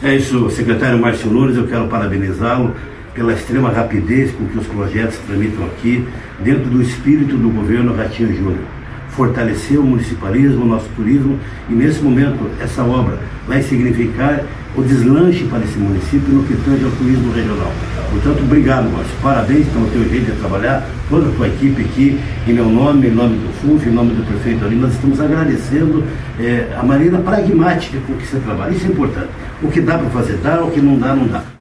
É isso, secretário Márcio Nunes, eu quero parabenizá-lo pela extrema rapidez com que os projetos tramitam aqui, dentro do espírito do governo Ratinho Júnior. Fortalecer o municipalismo, o nosso turismo, e nesse momento essa obra vai significar o deslanche para esse município no que tange ao turismo regional. Portanto, obrigado, Márcio, parabéns pelo teu jeito de trabalhar, toda a tua equipe aqui, em meu nome, em nome do FUF, em nome do prefeito ali, nós estamos agradecendo a maneira pragmática com que você trabalha. Isso é importante. O que dá para fazer dá, o que não dá, não dá.